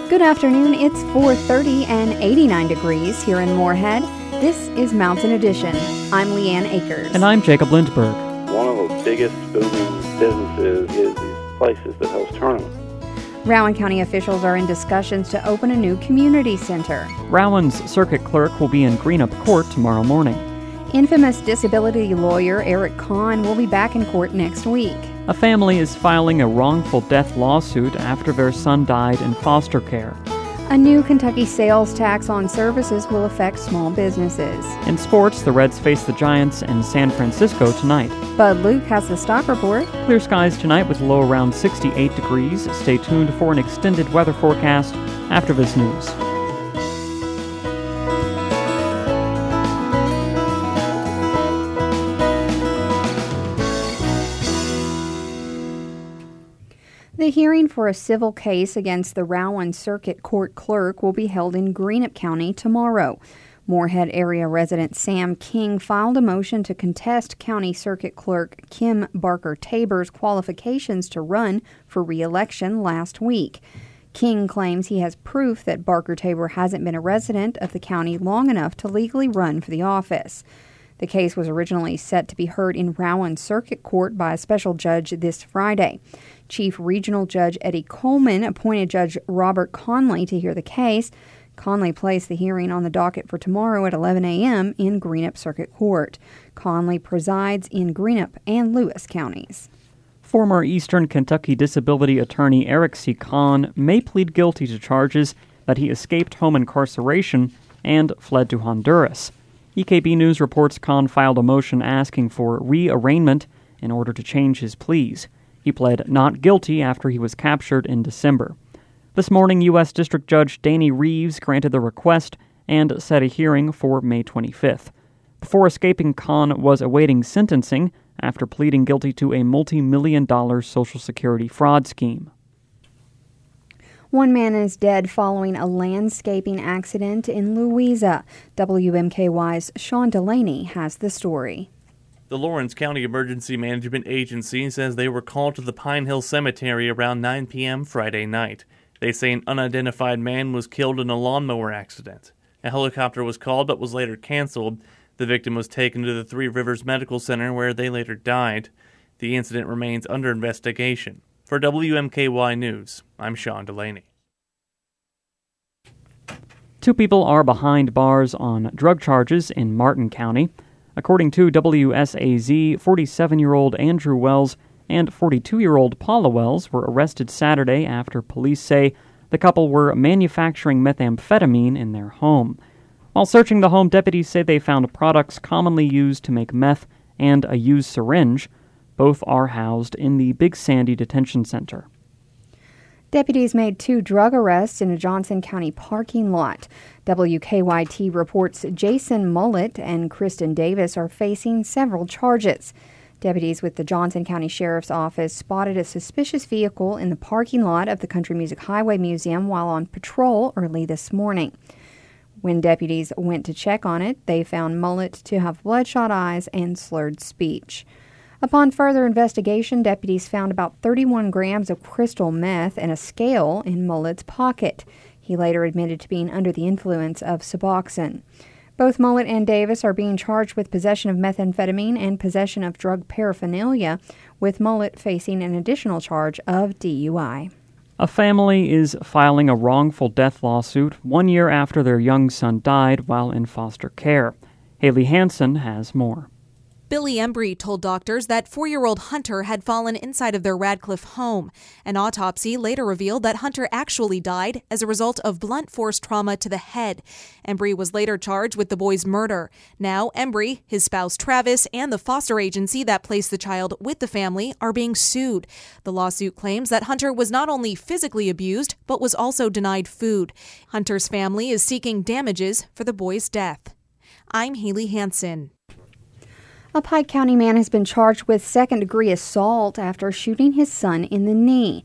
Good afternoon. It's 4:30 and 89 degrees here in Moorhead. This is Mountain Edition. I'm Leanne Akers. And I'm Jacob Lindberg. One of the biggest booming businesses is these places that host tournaments. Rowan County officials are in discussions to open a new community center. Rowan's circuit clerk will be in Greenup Court tomorrow morning. Infamous disability lawyer Eric Kahn will be back in court next week. A family is filing a wrongful death lawsuit after their son died in foster care. A new Kentucky sales tax on services will affect small businesses. In sports, the Reds face the Giants in San Francisco tonight. Bud Luke has the stock report. Clear skies tonight with a low around 68 degrees. Stay tuned for an extended weather forecast after this news. The hearing for a civil case against the Rowan Circuit Court clerk will be held in Greenup County tomorrow. Moorhead area resident Sam King filed a motion to contest County Circuit Clerk Kim Barker-Tabor's qualifications to run for re-election last week. King claims he has proof that Barker-Tabor hasn't been a resident of the county long enough to legally run for the office. The case was originally set to be heard in Rowan Circuit Court by a special judge this Friday. Chief Regional Judge Eddie Coleman appointed Judge Robert Conley to hear the case. Conley placed the hearing on the docket for tomorrow at 11 a.m. in Greenup Circuit Court. Conley presides in Greenup and Lewis counties. Former Eastern Kentucky disability attorney Eric C. Kahn may plead guilty to charges that he escaped home incarceration and fled to Honduras. EKB News reports Kahn filed a motion asking for rearraignment in order to change his pleas. He pled not guilty after he was captured in December. This morning, U.S. District Judge Danny Reeves granted the request and set a hearing for May 25th. Before escaping, Kahn was awaiting sentencing after pleading guilty to a multi-million-dollar Social Security fraud scheme. One man is dead following a landscaping accident in Louisa. WMKY's Sean Delaney has the story. The Lawrence County Emergency Management Agency says they were called to the Pine Hill Cemetery around 9 p.m. Friday night. They say an unidentified man was killed in a lawnmower accident. A helicopter was called but was later canceled. The victim was taken to the Three Rivers Medical Center where they later died. The incident remains under investigation. For WMKY News, I'm Sean Delaney. 2 people are behind bars on drug charges in Martin County. According to WSAZ, 47-year-old Andrew Wells and 42-year-old Paula Wells were arrested Saturday after police say the couple were manufacturing methamphetamine in their home. While searching the home, deputies say they found products commonly used to make meth and a used syringe. Both are housed in the Big Sandy Detention Center. Deputies made 2 drug arrests in a Johnson County parking lot. WKYT reports Jason Mullet and Kristen Davis are facing several charges. Deputies with the Johnson County Sheriff's Office spotted a suspicious vehicle in the parking lot of the Country Music Highway Museum while on patrol early this morning. When deputies went to check on it, they found Mullet to have bloodshot eyes and slurred speech. Upon further investigation, deputies found about 31 grams of crystal meth and a scale in Mullet's pocket. He later admitted to being under the influence of Suboxone. Both Mullet and Davis are being charged with possession of methamphetamine and possession of drug paraphernalia, with Mullet facing an additional charge of DUI. A family is filing a wrongful death lawsuit 1 year after their young son died while in foster care. Haley Hansen has more. Billy Embry told doctors that 4-year-old Hunter had fallen inside of their Radcliffe home. An autopsy later revealed that Hunter actually died as a result of blunt force trauma to the head. Embry was later charged with the boy's murder. Now, Embry, his spouse Travis, and the foster agency that placed the child with the family are being sued. The lawsuit claims that Hunter was not only physically abused, but was also denied food. Hunter's family is seeking damages for the boy's death. I'm Haley Hansen. A Pike County man has been charged with second-degree assault after shooting his son in the knee.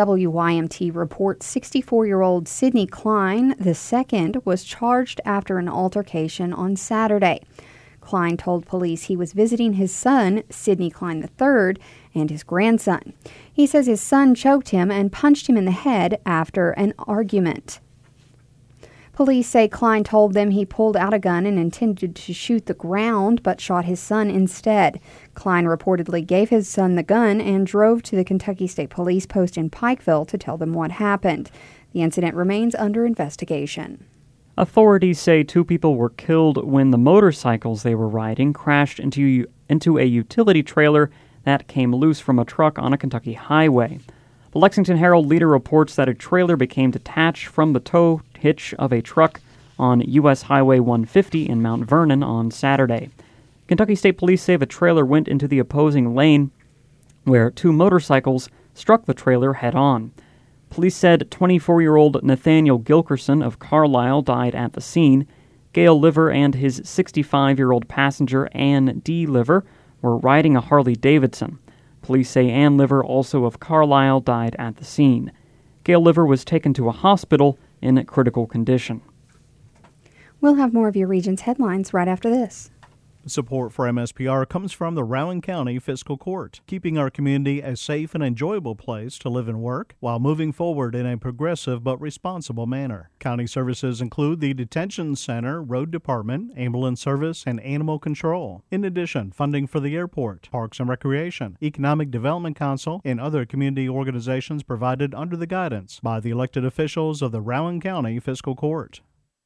WYMT reports 64-year-old Sidney Klein II was charged after an altercation on Saturday. Klein told police he was visiting his son, Sidney Klein III, and his grandson. He says his son choked him and punched him in the head after an argument. Police say Klein told them he pulled out a gun and intended to shoot the ground, but shot his son instead. Klein reportedly gave his son the gun and drove to the Kentucky State Police post in Pikeville to tell them what happened. The incident remains under investigation. Authorities say 2 people were killed when the motorcycles they were riding crashed into a utility trailer that came loose from a truck on a Kentucky highway. The Lexington Herald Leader reports that a trailer became detached from the tow hitch of a truck on U.S. Highway 150 in Mount Vernon on Saturday. Kentucky State Police say the trailer went into the opposing lane where 2 motorcycles struck the trailer head-on. Police said 24-year-old Nathaniel Gilkerson of Carlisle died at the scene. Gail Liver and his 65-year-old passenger Ann D. Liver were riding a Harley-Davidson. Police say Ann Liver, also of Carlisle, died at the scene. Gail Liver was taken to a hospital in critical condition. We'll have more of your region's headlines right after this. Support for MSPR comes from the Rowan County Fiscal Court, keeping our community a safe and enjoyable place to live and work while moving forward in a progressive but responsible manner. County services include the Detention Center, Road Department, Ambulance Service, and Animal Control. In addition, funding for the airport, Parks and Recreation, Economic Development Council, and other community organizations provided under the guidance by the elected officials of the Rowan County Fiscal Court.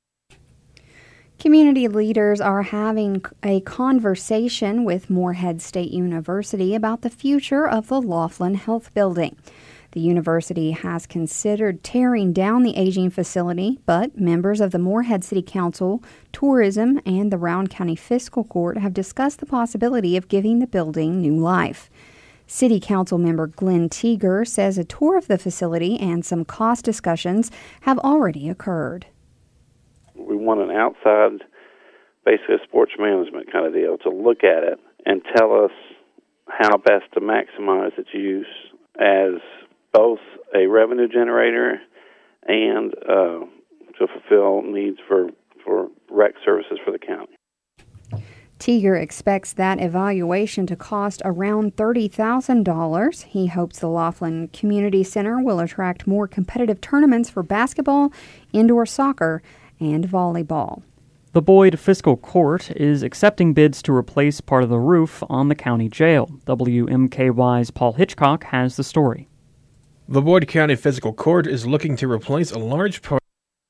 Community leaders are having a conversation with Morehead State University about the future of the Laughlin Health Building. The university has considered tearing down the aging facility, but members of the Morehead City Council, Tourism, and the Rowan County Fiscal Court have discussed the possibility of giving the building new life. City Council member Glenn Teeger says a tour of the facility and some cost discussions have already occurred. We want an outside, basically a sports management kind of deal, to look at it and tell us how best to maximize its use as both a revenue generator and to fulfill needs for rec services for the county. Teeger expects that evaluation to cost around $30,000. He hopes the Laughlin Community Center will attract more competitive tournaments for basketball, indoor soccer, and volleyball. The Boyd Fiscal Court is accepting bids to replace part of the roof on the county jail. WMKY's Paul Hitchcock has the story. The Boyd County Fiscal Court is looking to replace a large part.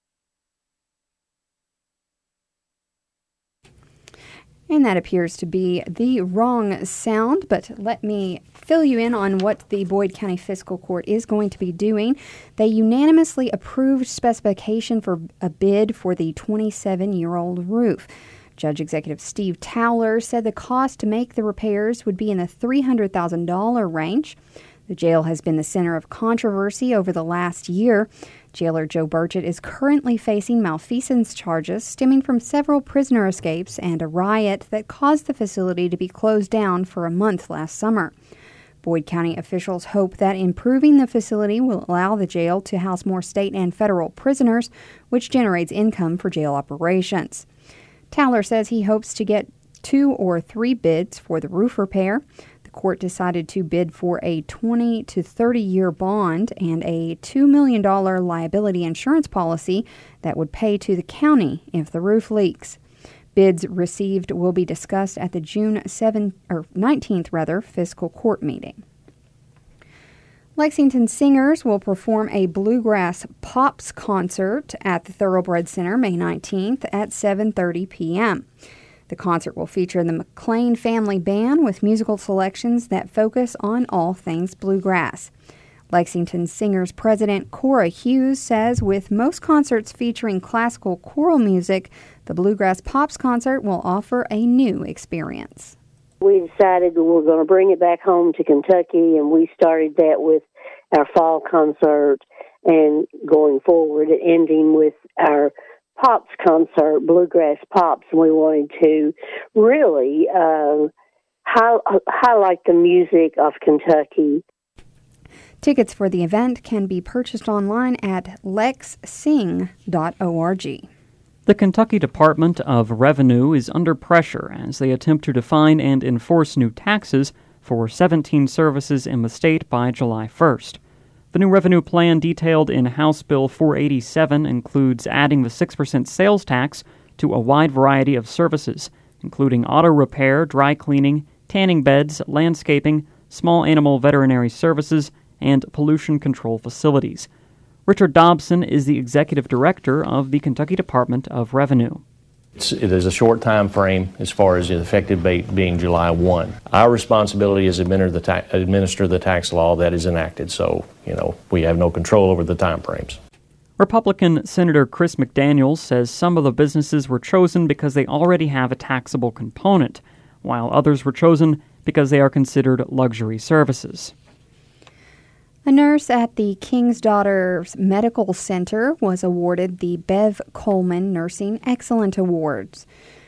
And that appears to be the wrong sound, but let me fill you in on what the Boyd County Fiscal Court is going to be doing. They unanimously approved specification for a bid for the 27-year-old roof. Judge Executive Steve Towler said the cost to make the repairs would be in the $300,000 range. The jail has been the center of controversy over the last year. Jailer Joe Burchett is currently facing malfeasance charges stemming from several prisoner escapes and a riot that caused the facility to be closed down for a month last summer. Boyd County officials hope that improving the facility will allow the jail to house more state and federal prisoners, which generates income for jail operations. Towler says he hopes to get 2 or 3 bids for the roof repair. The court decided to bid for a 20 to 30-year bond and a $2 million liability insurance policy that would pay to the county if the roof leaks. Bids received will be discussed at the June 19th fiscal court meeting. Lexington Singers will perform a Bluegrass Pops concert at the Thoroughbred Center May 19th at 7:30 p.m. The concert will feature the McLean Family Band with musical selections that focus on all things bluegrass. Lexington Singers president Cora Hughes says with most concerts featuring classical choral music, the Bluegrass Pops concert will offer a new experience. We decided we were going to bring it back home to Kentucky, and we started that with our fall concert and going forward, ending with our Pops concert, Bluegrass Pops. We wanted to really highlight the music of Kentucky. Tickets for the event can be purchased online at lexsing.org. The Kentucky Department of Revenue is under pressure as they attempt to define and enforce new taxes for 17 services in the state by July 1st. The new revenue plan detailed in House Bill 487 includes adding the 6% sales tax to a wide variety of services, including auto repair, dry cleaning, tanning beds, landscaping, small animal veterinary services, and pollution control facilities. Richard Dobson is the executive director of the Kentucky Department of Revenue. It is a short time frame as far as the effective date being July 1. Our responsibility is to administer the tax law that is enacted, so we have no control over the time frames. Republican Senator Chris McDaniels says some of the businesses were chosen because they already have a taxable component, while others were chosen because they are considered luxury services. A nurse at the King's Daughters Medical Center was awarded the Bev Coleman Nursing Excellent Awards.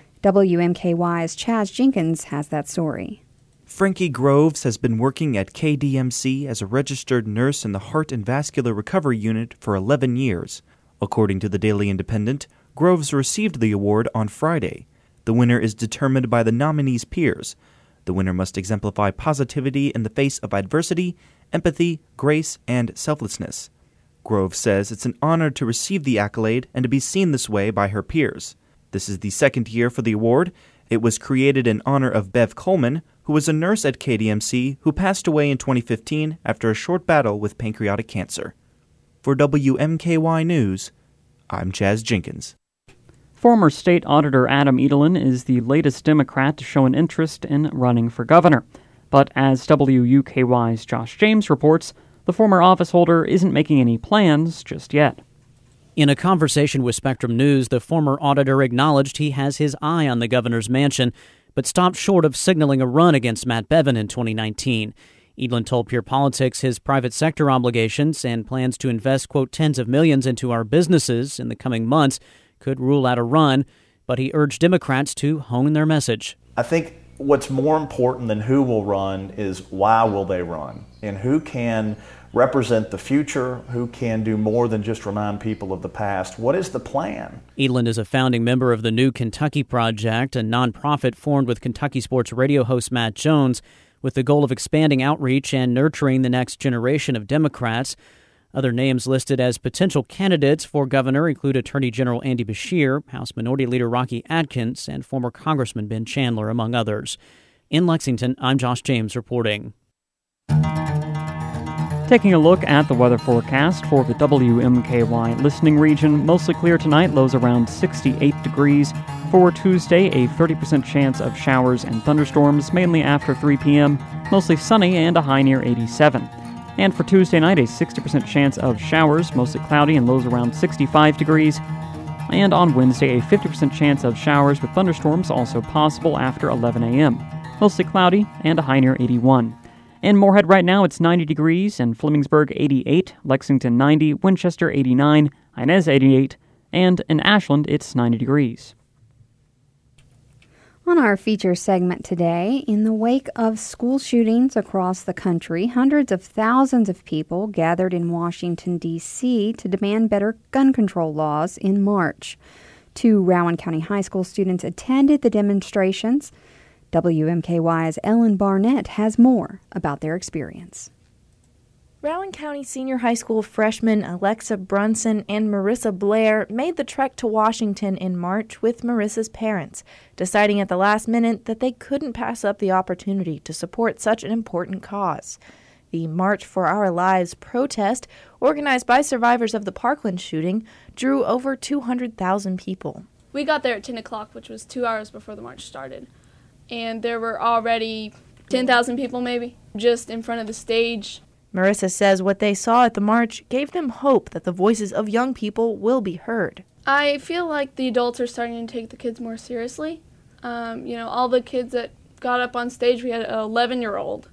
WMKY's Chaz Jenkins has that story. Frankie Groves has been working at KDMC as a registered nurse in the Heart and Vascular Recovery Unit for 11 years. According to the Daily Independent, Groves received the award on Friday. The winner is determined by the nominee's peers. The winner must exemplify positivity in the face of adversity, empathy, grace, and selflessness. Groves says it's an honor to receive the accolade and to be seen this way by her peers. This is the second year for the award. It was created in honor of Bev Coleman, who was a nurse at KDMC who passed away in 2015 after a short battle with pancreatic cancer. For WMKY News, I'm Chaz Jenkins. Former State Auditor Adam Edelin is the latest Democrat to show an interest in running for governor. But as WUKY's Josh James reports, the former office holder isn't making any plans just yet. In a conversation with Spectrum News, the former auditor acknowledged he has his eye on the governor's mansion, but stopped short of signaling a run against Matt Bevin in 2019. Edelin told Pure Politics his private sector obligations and plans to invest, quote, tens of millions into our businesses in the coming months could rule out a run, but he urged Democrats to hone their message. I think what's more important than who will run is why will they run, and who can represent the future, who can do more than just remind people of the past. What is the plan? Edelin is a founding member of the New Kentucky Project, a nonprofit formed with Kentucky sports radio host Matt Jones with the goal of expanding outreach and nurturing the next generation of Democrats. Other names listed as potential candidates for governor include Attorney General Andy Beshear, House Minority Leader Rocky Adkins, and former Congressman Ben Chandler, among others. In Lexington, I'm Josh James reporting. Taking a look at the weather forecast for the WMKY listening region, mostly clear tonight, lows around 68 degrees. For Tuesday, a 30% chance of showers and thunderstorms, mainly after 3 p.m., mostly sunny and a high near 87. And for Tuesday night, a 60% chance of showers, mostly cloudy and lows around 65 degrees. And on Wednesday, a 50% chance of showers with thunderstorms also possible after 11 a.m. Mostly cloudy and a high near 81. In Moorhead right now, it's 90 degrees, and Flemingsburg 88, Lexington 90, Winchester 89, Inez 88, and in Ashland, it's 90 degrees. On our feature segment today, in the wake of school shootings across the country, hundreds of thousands of people gathered in Washington, D.C. to demand better gun control laws in March. 2 Rowan County High School students attended the demonstrations. WMKY's Ellen Barnett has more about their experience. Rowan County Senior High School freshmen Alexa Brunson and Marissa Blair made the trek to Washington in March with Marissa's parents, deciding at the last minute that they couldn't pass up the opportunity to support such an important cause. The March for Our Lives protest, organized by survivors of the Parkland shooting, drew over 200,000 people. We got there at 10 o'clock, which was 2 hours before the march started. And there were already 10,000 people maybe just in front of the stage. Marissa says what they saw at the march gave them hope that the voices of young people will be heard. I feel like the adults are starting to take the kids more seriously. All the kids that got up on stage, we had an 11-year-old.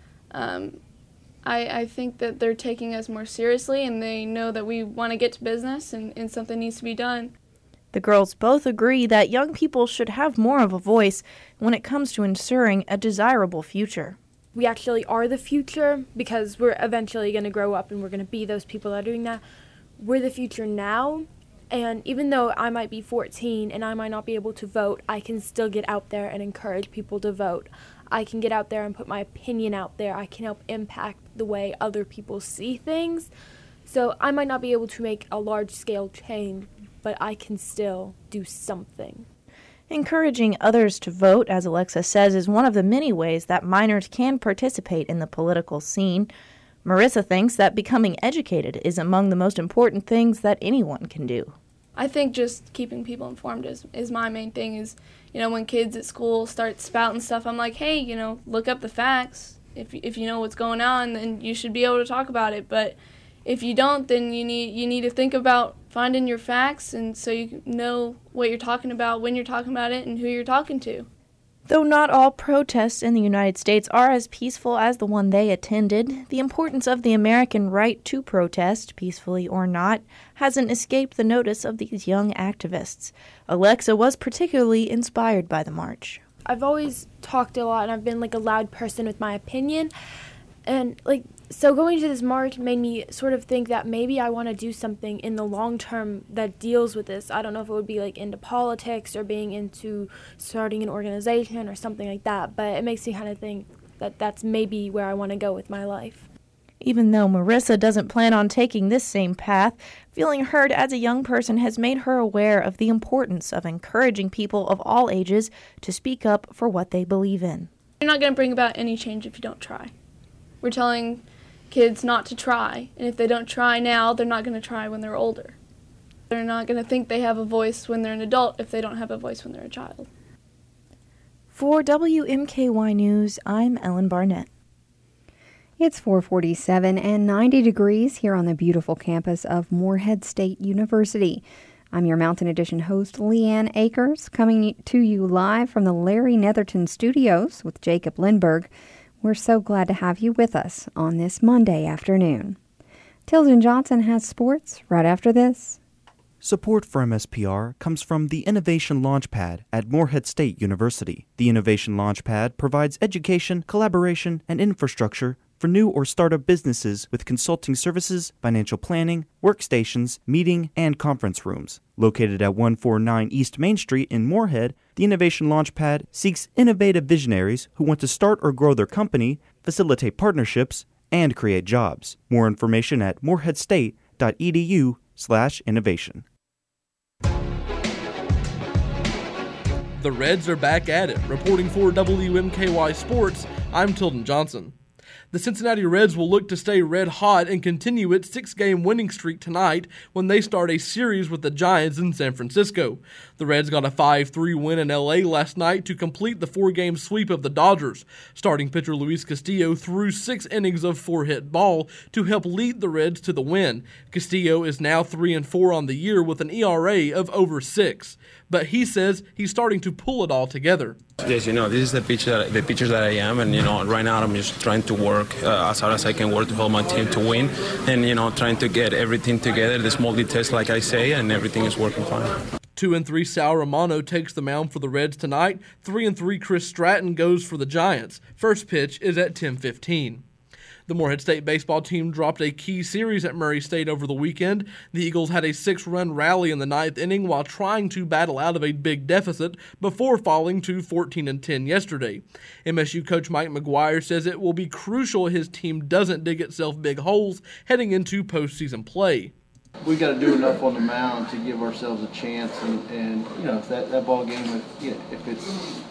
I think that they're taking us more seriously, and they know that we want to get to business and something needs to be done. The girls both agree that young people should have more of a voice when it comes to ensuring a desirable future. We actually are the future because we're eventually going to grow up and we're going to be those people that are doing that. We're the future now, and even though I might be 14 and I might not be able to vote, I can still get out there and encourage people to vote. I can get out there and put my opinion out there. I can help impact the way other people see things. So I might not be able to make a large-scale change, but I can still do something. Encouraging others to vote, as Alexa says, is one of the many ways that minors can participate in the political scene. Marissa thinks that becoming educated is among the most important things that anyone can do. I think just keeping people informed is my main thing. Is, when kids at school start spouting stuff, I'm like, hey, look up the facts. If you know what's going on, then you should be able to talk about it. But if you don't, then you need to think about finding your facts, and so you know what you're talking about, when you're talking about it, and who you're talking to. Though not all protests in the United States are as peaceful as the one they attended, the importance of the American right to protest, peacefully or not, hasn't escaped the notice of these young activists. Alexa was particularly inspired by the march. I've always talked a lot, and I've been a loud person with my opinion, and so going to this march made me sort of think that maybe I want to do something in the long term that deals with this. I don't know if it would be into politics or being into starting an organization or something like that, but it makes me kind of think that that's maybe where I want to go with my life. Even though Marissa doesn't plan on taking this same path, feeling heard as a young person has made her aware of the importance of encouraging people of all ages to speak up for what they believe in. You're not going to bring about any change if you don't try. We're telling kids not to try, and if they don't try now, they're not going to try when they're older. They're not going to think they have a voice when they're an adult if they don't have a voice when they're a child. For WMKY News, I'm Ellen Barnett. It's 4:47 and 90 degrees here on the beautiful campus of Morehead State University. I'm your Mountain Edition host, Leanne Akers, coming to you live from the Larry Netherton Studios with Jacob Lindberg. We're so glad to have you with us on this Monday afternoon. Tilden Johnson has sports right after this. Support for MSPR comes from the Innovation Launchpad at Morehead State University. The Innovation Launchpad provides education, collaboration, and infrastructure for new or startup businesses with consulting services, financial planning, workstations, meeting, and conference rooms. Located at 149 East Main Street in Morehead, the Innovation Launchpad seeks innovative visionaries who want to start or grow their company, facilitate partnerships, and create jobs. More information at moreheadstate.edu/innovation. The Reds are back at it. Reporting for WMKY Sports, I'm Tilden Johnson. The Cincinnati Reds will look to stay red hot and continue its 6-game winning streak tonight when they start a series with the Giants in San Francisco. The Reds got a 5-3 win in LA last night to complete the 4-game sweep of the Dodgers. Starting pitcher Luis Castillo threw 6 innings of 4-hit ball to help lead the Reds to the win. Castillo is now 3-4 on the year with an ERA of over 6. But he says he's starting to pull it all together. Yes, this is the pitcher that I am, and right now I'm just trying to work as hard as I can work to help my team to win, and trying to get everything together, the small details like I say, and everything is working fine. 2-3 Sal Romano takes the mound for the Reds tonight. 3-3 Chris Stratton goes for the Giants. First pitch is at 10:15. The Morehead State baseball team dropped a key series at Murray State over the weekend. The Eagles had a 6-run rally in the 9th inning while trying to battle out of a big deficit before falling to 14-10 yesterday. MSU coach Mike McGuire says it will be crucial his team doesn't dig itself big holes heading into postseason play. We got to do enough on the mound to give ourselves a chance, and if that ball game, if it's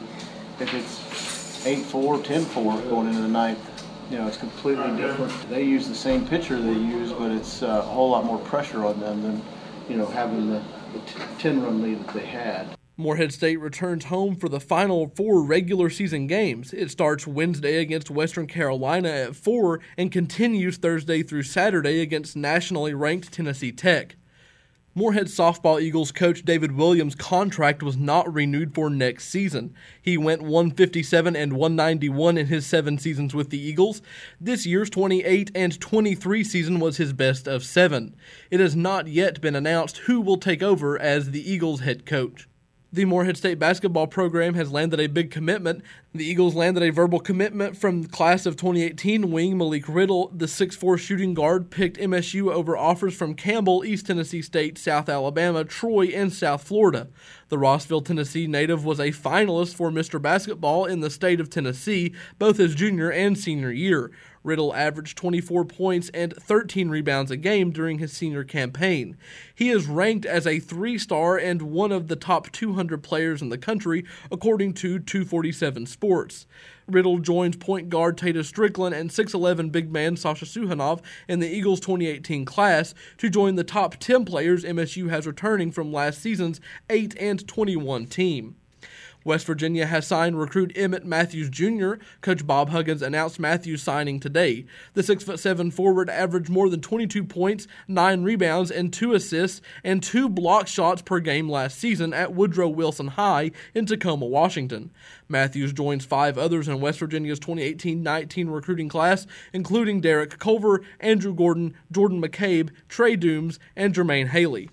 8-4, 10-4 going into the ninth. It's completely different. They use the same pitcher they use, but it's a whole lot more pressure on them than, having the 10-run lead that they had. Morehead State returns home for the final 4 regular season games. It starts Wednesday against Western Carolina at 4 and continues Thursday through Saturday against nationally ranked Tennessee Tech. Morehead softball Eagles coach David Williams' contract was not renewed for next season. He went 157 and 191 in his 7 seasons with the Eagles. This year's 28 and 23 season was his best of 7. It has not yet been announced who will take over as the Eagles head coach. The Morehead State basketball program has landed a big commitment. The Eagles landed a verbal commitment from the class of 2018 wing Malik Riddle. The 6'4 shooting guard picked MSU over offers from Campbell, East Tennessee State, South Alabama, Troy, and South Florida. The Rossville, Tennessee native was a finalist for Mr. Basketball in the state of Tennessee, both his junior and senior year. Riddle averaged 24 points and 13 rebounds a game during his senior campaign. He is ranked as a 3-star and one of the top 200 players in the country, according to 247 Sports. Riddle joins point guard Tatus Strickland and 6'11 big man Sasha Suhanov in the Eagles 2018 class to join the top 10 players MSU has returning from last season's 8 and 21 team. West Virginia has signed recruit Emmett Matthews Jr. Coach Bob Huggins announced Matthews' signing today. The 6'7" forward averaged more than 22 points, 9 rebounds, and 2 assists, and 2 block shots per game last season at Woodrow Wilson High in Tacoma, Washington. Matthews joins 5 others in West Virginia's 2018-19 recruiting class, including Derek Culver, Andrew Gordon, Jordan McCabe, Trey Dooms, and Jermaine Haley.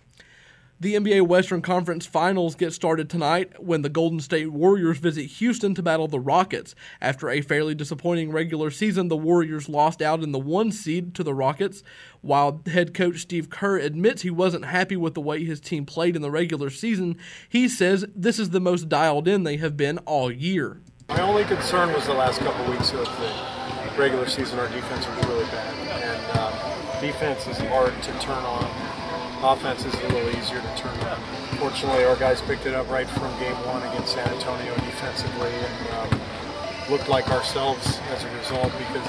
The NBA Western Conference Finals get started tonight when the Golden State Warriors visit Houston to battle the Rockets. After a fairly disappointing regular season, the Warriors lost out in the 1 seed to the Rockets. While head coach Steve Kerr admits he wasn't happy with the way his team played in the regular season, he says this is the most dialed in they have been all year. My only concern was the last couple weeks of the regular season. Our defense was really bad, and defense is hard to turn on. Offense is a little easier to turn on. Fortunately, our guys picked it up right from game 1 against San Antonio defensively, and looked like ourselves as a result, because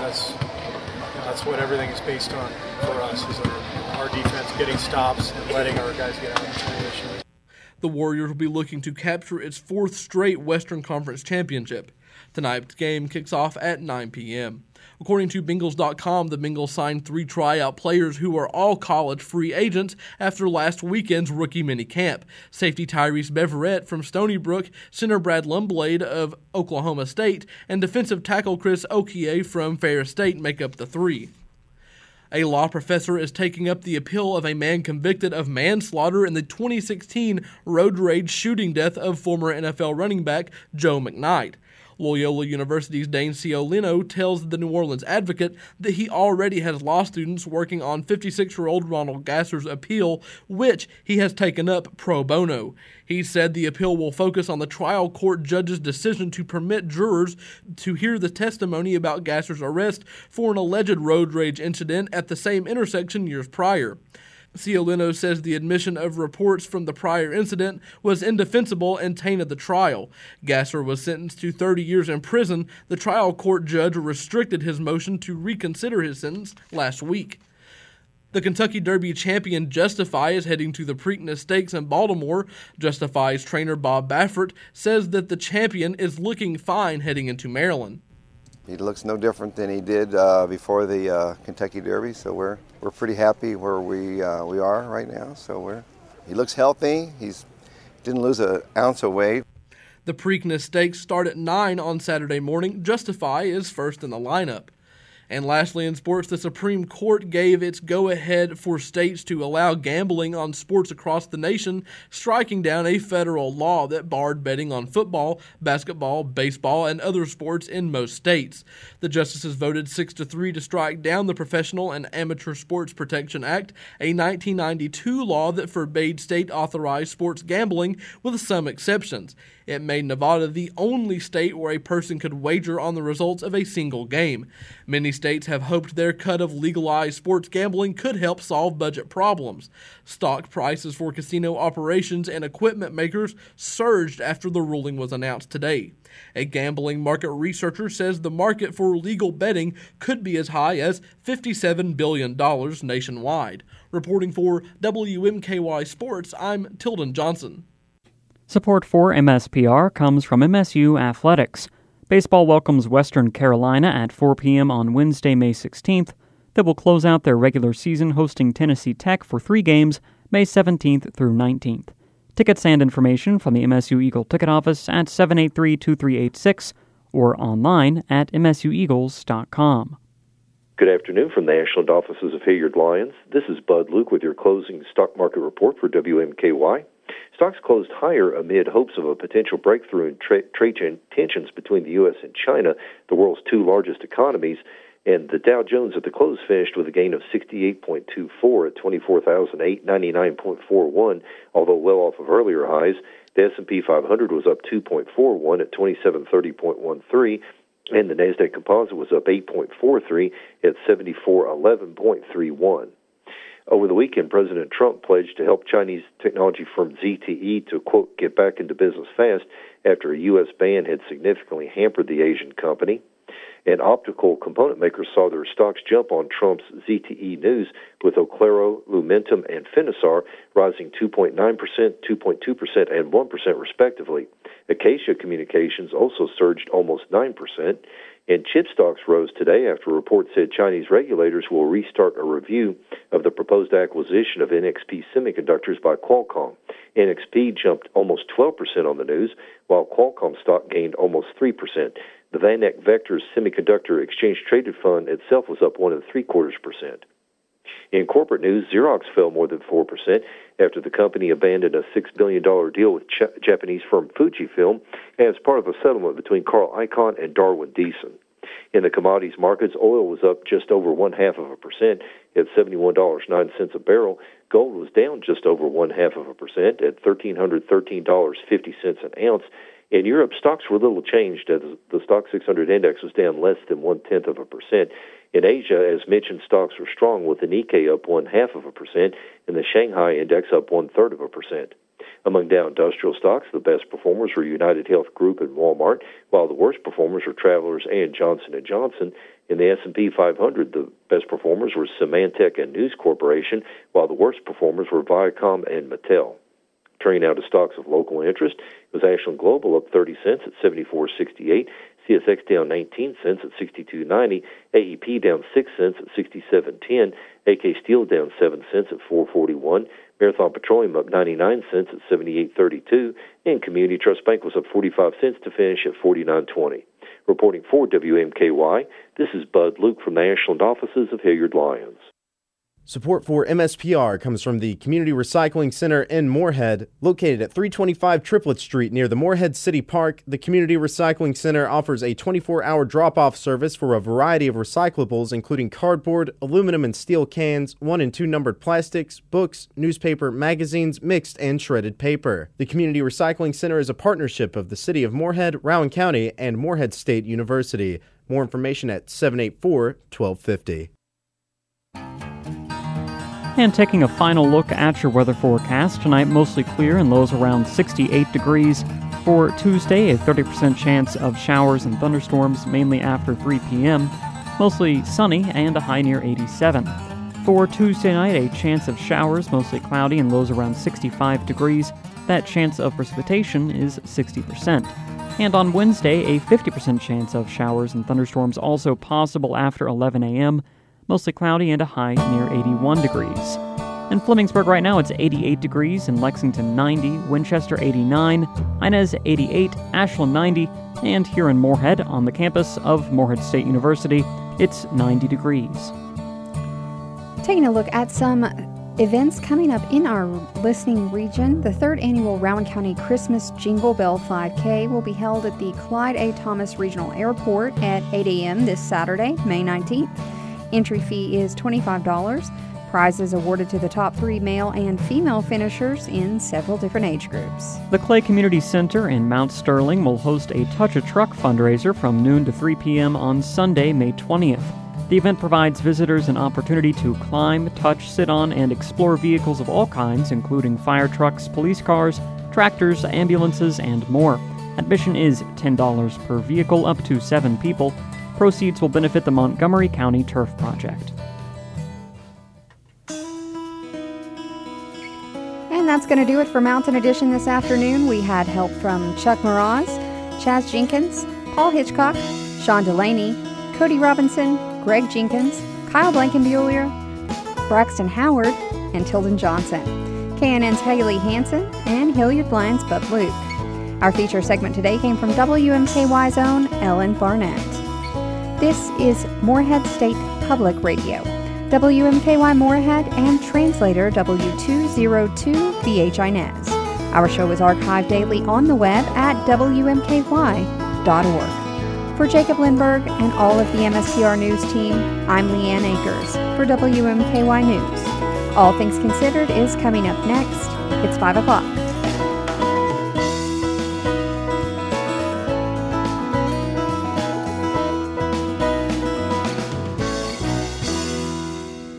that's what everything is based on for us, is our defense getting stops and letting our guys get out of transition. The Warriors will be looking to capture its 4th straight Western Conference championship. Tonight's game kicks off at 9 p.m. According to Bengals.com, the Bengals signed 3 tryout players who are all college free agents after last weekend's rookie minicamp. Safety Tyrese Beverett from Stony Brook, center Brad Lumblade of Oklahoma State, and defensive tackle Chris Okie from Ferris State make up the 3. A law professor is taking up the appeal of a man convicted of manslaughter in the 2016 road rage shooting death of former NFL running back Joe McKnight. Loyola University's Dane Ciolino tells the New Orleans Advocate that he already has law students working on 56-year-old Ronald Gasser's appeal, which he has taken up pro bono. He said the appeal will focus on the trial court judge's decision to permit jurors to hear the testimony about Gasser's arrest for an alleged road rage incident at the same intersection years prior. Ciolino says the admission of reports from the prior incident was indefensible and tainted the trial. Gasser was sentenced to 30 years in prison. The trial court judge restricted his motion to reconsider his sentence last week. The Kentucky Derby champion Justify is heading to the Preakness Stakes in Baltimore. Justify's trainer Bob Baffert says that the champion is looking fine heading into Maryland. He looks no different than he did before the Kentucky Derby, so we're pretty happy where we are right now. So he looks healthy. He's didn't lose an ounce of weight. The Preakness Stakes start at 9 on Saturday morning. Justify is first in the lineup. And lastly, in sports, the Supreme Court gave its go-ahead for states to allow gambling on sports across the nation, striking down a federal law that barred betting on football, basketball, baseball, and other sports in most states. The justices voted 6-3 to strike down the Professional and Amateur Sports Protection Act, a 1992 law that forbade state-authorized sports gambling with some exceptions. It made Nevada the only state where a person could wager on the results of a single game. Many states have hoped their cut of legalized sports gambling could help solve budget problems. Stock prices for casino operations and equipment makers surged after the ruling was announced today. A gambling market researcher says the market for legal betting could be as high as $57 billion nationwide. Reporting for WMKY Sports, I'm Tilden Johnson. Support for MSPR comes from MSU Athletics. Baseball welcomes Western Carolina at 4 p.m. on Wednesday, May 16th. They will close out their regular season hosting Tennessee Tech for 3 games, May 17th through 19th. Tickets and information from the MSU Eagle ticket office at 783-2386 or online at msueagles.com. Good afternoon from the Ashland offices of Hilliard Lyons. This is Bud Luke with your closing stock market report for WMKY. Stocks closed higher amid hopes of a potential breakthrough in trade tensions between the U.S. and China, the world's two largest economies. And the Dow Jones at the close finished with a gain of 68.24 at 24,899.41, although well off of earlier highs. The S&P 500 was up 2.41 at 2730.13, and the Nasdaq Composite was up 8.43 at 7411.31. Over the weekend, President Trump pledged to help Chinese technology firm ZTE to, quote, get back into business fast after a U.S. ban had significantly hampered the Asian company. And optical component makers saw their stocks jump on Trump's ZTE news, with Oclaro, Lumentum, and Finisar rising 2.9%, 2.2%, and 1% respectively. Acacia Communications also surged almost 9%, and chip stocks rose today after reports said Chinese regulators will restart a review of the proposed acquisition of NXP Semiconductors by Qualcomm. NXP jumped almost 12% on the news, while Qualcomm stock gained almost 3%. The VanEck Vectors Semiconductor Exchange Traded Fund itself was up 1.75%. In corporate news, Xerox fell more than 4% after the company abandoned a $6 billion deal with Japanese firm Fujifilm as part of a settlement between Carl Icahn and Darwin Deason. In the commodities markets, oil was up just over 0.5% at $71.09 a barrel. Gold was down just over 0.5% at $1,313.50 an ounce. In Europe, stocks were little changed as the Stock 600 index was down less than 0.1%. In Asia, as mentioned, stocks were strong, with the Nikkei up 0.5% and the Shanghai index up 0.3%. Among Dow Industrial stocks, the best performers were United Health Group and Walmart, while the worst performers were Travelers and Johnson & Johnson. In the S&P 500, the best performers were Symantec and News Corporation, while the worst performers were Viacom and Mattel. Turning now to stocks of local interest, it was Ashland Global up 30 cents at 74.68, CSX down 19 cents at 62.90, AEP down 6 cents at 67.10, AK Steel down 7 cents at 4.41, Marathon Petroleum up 99 cents at 78.32, and Community Trust Bank was up 45 cents to finish at 49.20. Reporting for WMKY, this is Bud Luke from the Ashland offices of Hilliard Lyons. Support for MSPR comes from the Community Recycling Center in Moorhead. Located at 325 Triplet Street near the Moorhead City Park, the Community Recycling Center offers a 24-hour drop-off service for a variety of recyclables, including cardboard, aluminum and steel cans, 1 and 2 numbered plastics, books, newspaper, magazines, mixed and shredded paper. The Community Recycling Center is a partnership of the City of Moorhead, Rowan County, and Moorhead State University. More information at 784-1250. And taking a final look at your weather forecast, tonight mostly clear and lows around 68 degrees. For Tuesday, a 30% chance of showers and thunderstorms, mainly after 3 p.m. Mostly sunny and a high near 87. For Tuesday night, a chance of showers, mostly cloudy and lows around 65 degrees. That chance of precipitation is 60%. And on Wednesday, a 50% chance of showers and thunderstorms, also possible after 11 a.m., mostly cloudy and a high near 81 degrees. In Flemingsburg right now, it's 88 degrees, in Lexington 90, Winchester 89, Inez 88, Ashland 90, and here in Moorhead on the campus of Moorhead State University, it's 90 degrees. Taking a look at some events coming up in our listening region, the 3rd annual Rowan County Christmas Jingle Bell 5K will be held at the Clyde A. Thomas Regional Airport at 8 a.m. this Saturday, May 19th. Entry fee is $25. Prizes awarded to the top 3 male and female finishers in several different age groups. The Clay Community Center in Mount Sterling will host a Touch a Truck fundraiser from noon to 3 p.m. on Sunday, May 20th. The event provides visitors an opportunity to climb, touch, sit on, and explore vehicles of all kinds, including fire trucks, police cars, tractors, ambulances, and more. Admission is $10 per vehicle, up to 7 people. Proceeds will benefit the Montgomery County Turf Project. And that's going to do it for Mountain Edition this afternoon. We had help from Chuck Mraz, Chaz Jenkins, Paul Hitchcock, Sean Delaney, Cody Robinson, Greg Jenkins, Kyle Blankenbuehler, Braxton Howard, and Tilden Johnson. KNN's Haley Hansen and Hilliard Lyons Bud Luke. Our feature segment today came from WMKY's own Ellen Barnett. This is Moorhead State Public Radio, WMKY Moorhead, and translator W202 BHI Nez. Our show is archived daily on the web at WMKY.org. For Jacob Lindberg and all of the MSPR News team, I'm Leanne Akers for WMKY News. All Things Considered is coming up next. It's 5 o'clock.